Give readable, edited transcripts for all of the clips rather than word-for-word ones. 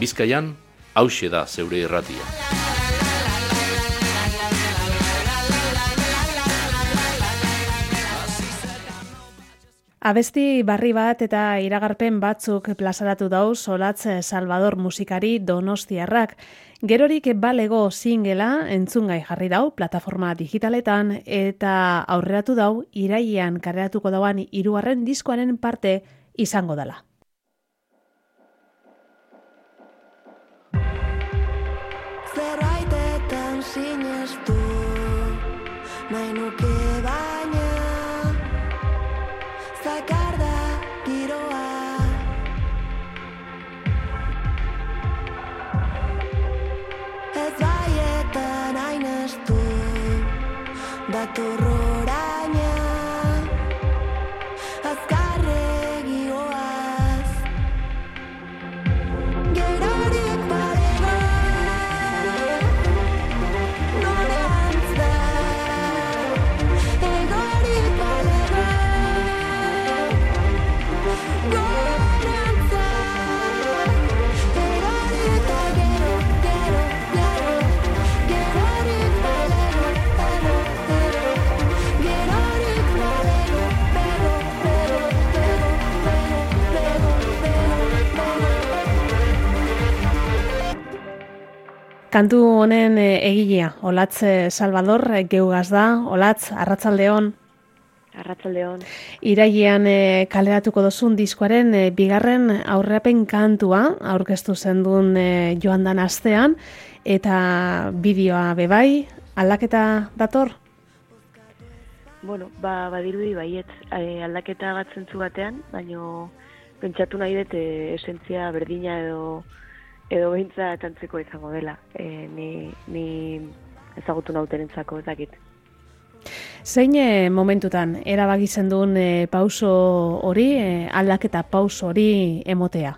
Bizkaian, hauxe da zeure irratia. Abesti barri bat eta iragarpen batzuk plazaratu dauz Olatz Salvador musikari donostiarrak. Gerorik balego singela entzungai jarri dau plataforma digitaletan eta aurreratu dau irailean kaleratuko dauan 3. diskoaren parte izango dela. Zerbaitetan sinestu nahi nuke baina zakar da giroa ez baietan ainestu dator oraina azkarregi goaz gerorik balego norantz da egorik balego gorantz da egorik da gerorik balego Kantu honen egilea, Olatz Salvador geugaz da. Olatz, arratsaldeon. Arratsaldeon. Irailean kaleratuko dozun diskoaren bigarren aurrerapen kantua aurkeztu zendun joan dan astean eta bideoa bebai, aldaketa dator? Bueno, badirudi baietz, aldaketa bat zentzu batean, baino pentsatu nahi dut esentzia berdina edo behintzat antzeko izango dela. Ni ezagutu nautenentzako ezakit. Zein momentutan erabaki zendun pauso hori, aldaketa pauso hori emotea?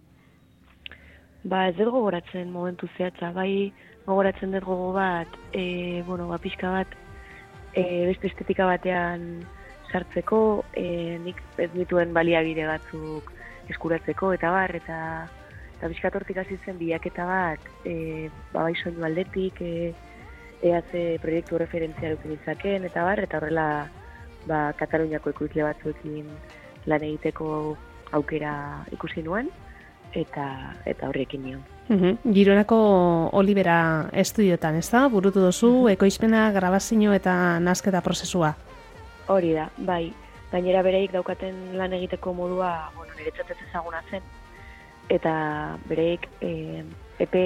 Ez dut gogoratzen momentu zehatza, bai gogoratzen dut gogo bat, pixka bat beste estetika batean sartzeko, nik ez dituen baliabide batzuk eskuratzeko eta bar, eta pixkatortik hasi zen bilaketa bat, bai soinu aldetik, ze proiektu referentzia dukin izaken, eta bar, eta horrela Kataluniako ekoizle batzuekin lan egiteko aukera ikusi nuen, eta horrekin nion. Gironako Olivera estudiotan, ez da? Burutu dozu, ekoizpena, grabazio eta nazketa prozesua. Hori da, bai. Gainera bereik daukaten lan egiteko modua, niretzat ez ezaguna zen, eta bereik epe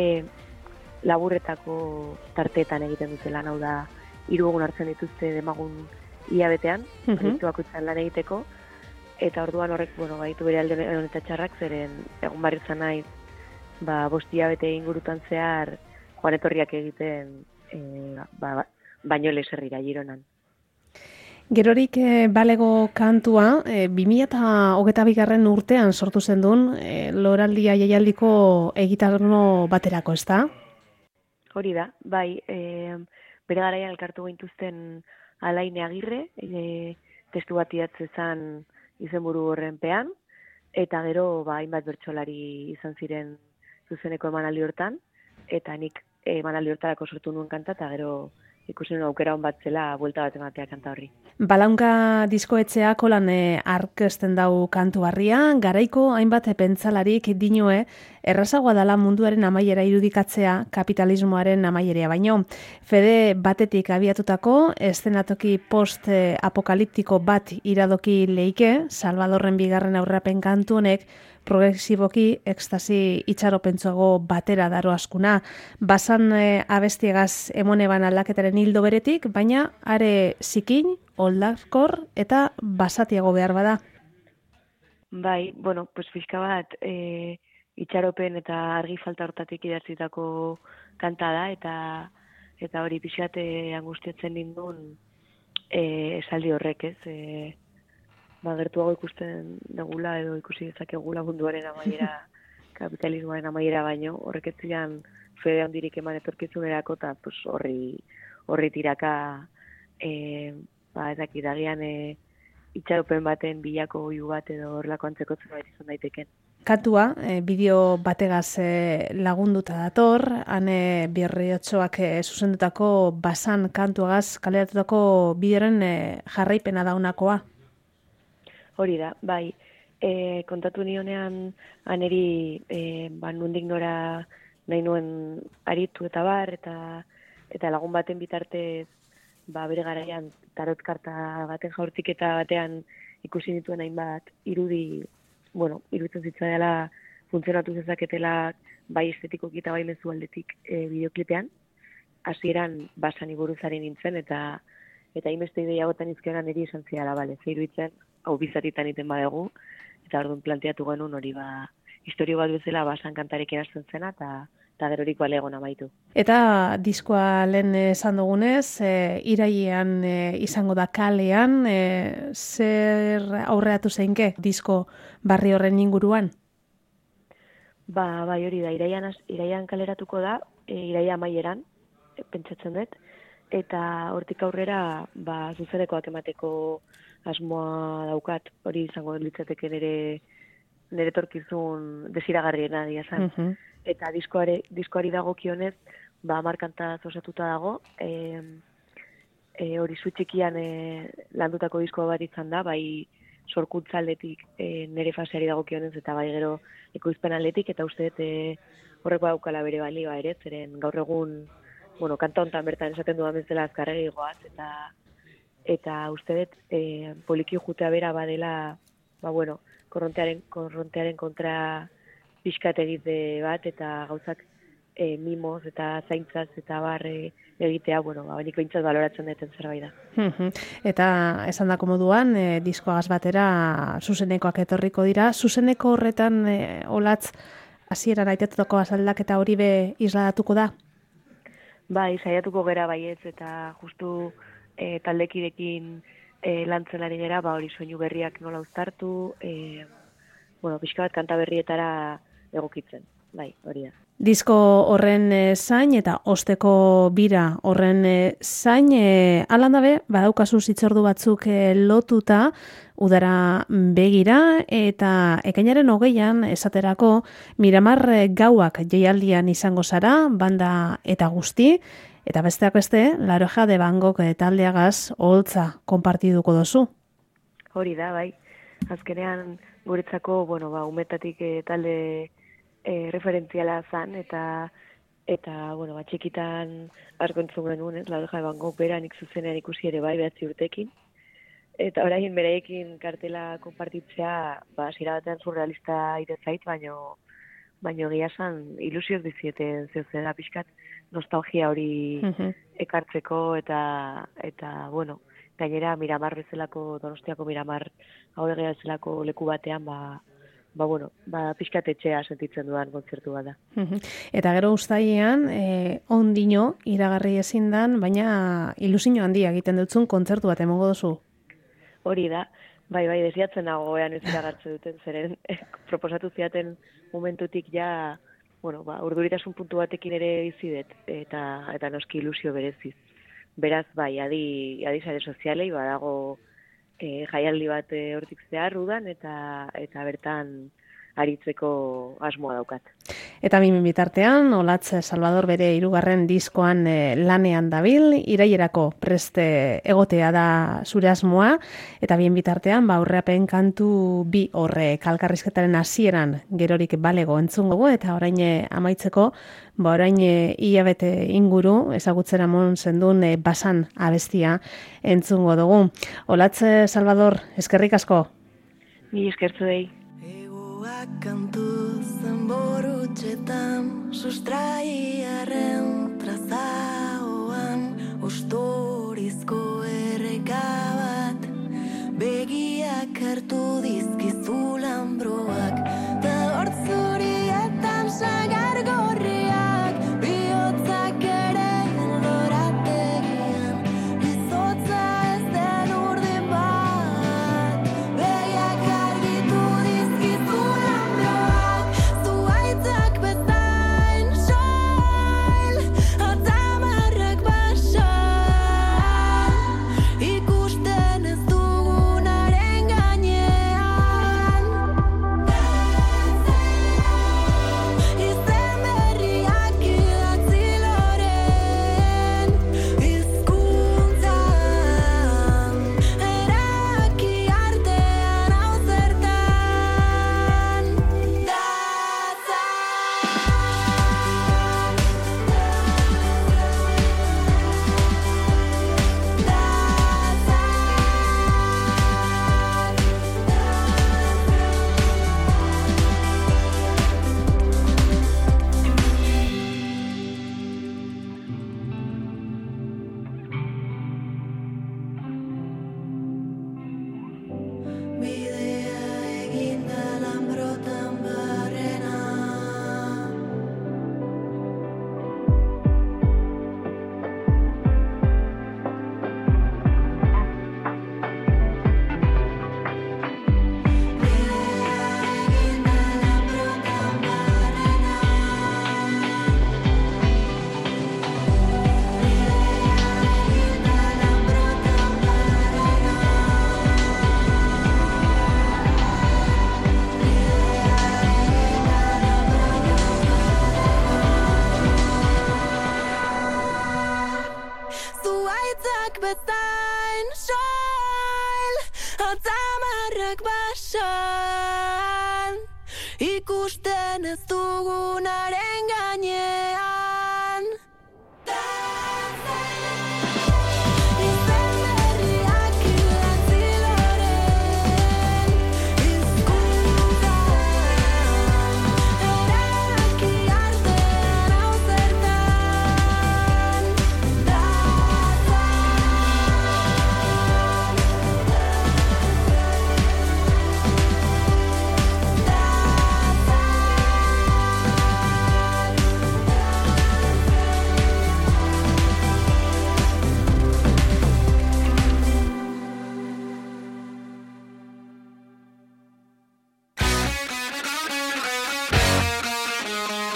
laburretako tarteetan egiten dute lan, hau da 3 egun hartzen dituzte demagun hilabetean, proiektu bakoitzan lan egiteko, eta orduan horrek, baitu bere alde honetan txarrak, zeren egun barritzen naiz, 5 hilabete ingurutan zehar joan etorriak egiten baino leserrira Gironan. Gerorik balego kantua, 2022 urtean sortu zendun, Loraldia jaialdiko egitarno baterako, ez da? Hori da, bai, bere garaian elkartu gintuzten Alaine Agirre, testu bat idatzezan izenburu horrenpean, eta gero hainbat bertsolari izan ziren zuzeneko emanaldi hortan, eta nik emanaldi hortarako sortu nuen kanta, eta gero ikusi nuen aukera hon bat zela buelta bat ematea kanta horri. Balaunka diskoetxeak holan arkezten dau kantu barria, garaiko hainbat pentsalarik dinoe errazagoa dela munduaren amaiera irudikatzea kapitalismoaren amaierea baino. Fede batetik abiatutako eszenatoki post-apokaliptiko bat iradoki leike, Salvadorren bigarren aurrerapen kantu honek progresiboki ekstasi itxaropentsuago batera daro askuna. Basan abestiegaz emoneban aldaketaren hildo beretik, baina are zikin, oldakor eta basatiago behar bada. Bai, pixka bat itxaropen eta argi falta hortatik idatzitako kanta da, eta hori pixkat angustiatzen nindun esaldi horrek, ez? Gertuago ikusten degula edo ikusi dezakegula munduaren amaiera, kapitalismoaren amaiera baino, horrek ez zian fede handirik eman etorkizunerako, eta horri tiraka dagian itxaropen baten bilako oihu bat edo horrelako antzeko zerbait izan daiteken. kantua, bideo bategaz lagunduta dator, hane Birriotxoak zuzendutako basan kantuagaz kaleratutako bideoren jarraipena daunakoa. Hori da, bai. Kontatu nionean aneri nondik nora nahi nuen aritu eta bar, eta lagun baten bitartez bere garaian tarot karta baten jaurtiketa batean ikusi nituen hainbat iruditzen zitzaidala funtzionatu zezaketela bai estetikoki eta bai mezu aldetik bideoklipean. Hasieran basani buruz ari nintzen eta hainbeste ideia gotan izkeran niri esan ziala, bale, ze iruditzen, hau bizatitan iten badegu, eta orduan planteatu genuen hori historio bat bezala basan kantarekin hasten zena, eta gerorik balegon amaitu. Eta diskoa lehen esan dugunez, irailean izango da kalean, zer aurreatu zeinke disko barri horren inguruan? Bai, hori da, irailean kaleratuko da, iraila amaieran, pentsatzen dut, eta hortik aurrera zuzenekoak emateko asmoa daukat, hori izango litzateke nire torkizun desiragarriena diazan. Eta diskoari dagokionez, 10 kantaz osatuta dago, hori zu txikian landutako diskoa bat izan da, bai sorkuntza aldetik nire faseari dagokionez, eta bai gero ekoizpen aldetik, eta uste horreko daukala bere balioa ere, zeren gaur egun, kanta hontan bertan esaten dudan bezala azkarregi goaz, eta uste dut poliki jutea bera badela, korrontearen kontra pixkat egite bat, eta gauzak mimoz eta zaintzaz eta barre egitea, beniko intzat baloratzen duten zerbait da. Eta esan dako moduan, diskoagaz batera zuzenekoak etorriko dira. Zuzeneko horretan olatz hasieran aitetutako azaldaketa hori be isladatuko da? Bai, saiatuko gera baietz, eta justu taldekidekin lantzen ari gera, hori soinu berriak nola uztartu, pixka bat kanta berrietara egokitzen, bai, hori da. Disko horren zain eta osteko bira horren zain, alandabe, badaukazu zitzordu batzuk lotuta, udara begira, eta ekainaren 20an esaterako Miramar gauak jaialdian izango zara, banda eta guzti, eta besteak beste, La Oreja de Van Gogh taldeagaz oholtza konpartiduko dozu. Hori da, bai. Azkenean guretzako, umetatik talde referentziala zan, eta txikitan asko entzun genuen, La Oreja de Van Gogh bera nik zuzenean ikusi ere bai 9 urtekin. Eta orain bereekin kartela konpartitzea, hasiera batean surrealista ire zait, baino egia esan ilusioz bizieten zehuzera pixkat nostalgia hori ekartzeko, eta gainera Miramar bezalako, Donostiako Miramar hau egea bezalako leku batean, pixkat etxea sentitzen dudan kontzertu bat da. Eta gero uztailean, ondino iragarri ezin dan, baina ilusio handia egiten dutzun kontzertu bat emongo duzu. Hori da, bai, desiatzen nagoean ez iragartzen duten, zeren proposatu ziaten momentutik ja, urduritasun puntu batekin ere bizidet, eta noski ilusio bereziz. Beraz, bai, adi sare sozialei badago jaialdi bat hortik zehar udan, eta bertan aritzeko asmoa daukat. Eta min bitartean, Olatz Salvador bere 3. diskoan lanean dabil, irailerako preste egotea da zure asmoa, eta bien bitartean, aurreapen kantu bi horre kalkarrizketaren hasieran gerorik balego entzungo, eta orain amaitzeko, orain hilabete inguru, ezagutzera mon zendun basan abestia entzungo dugu. Olatz Salvador, eskerrik asko. Ni eskertzu dei. Kantu zenborutxetan sustraiaren trazaoan ostorizko erreka bat begiak hartu dizkizu lanbroak ta hortzurietan sagar gorriak bihotzak ere lorategian izotza ez den urdin bat begiak argitu dizkizu lanbroak zuaitzak bezain soil atamarrak basan ikusten ez dugunaren gainean Begiak basan ikusten ez dugunaren gainean. Izen berriak idatzi loren hizkuntzan, erabaki artean hau zertan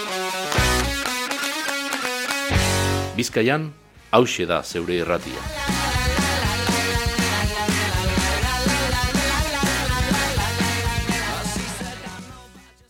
Bizkaian, hauxe da zeure irratia.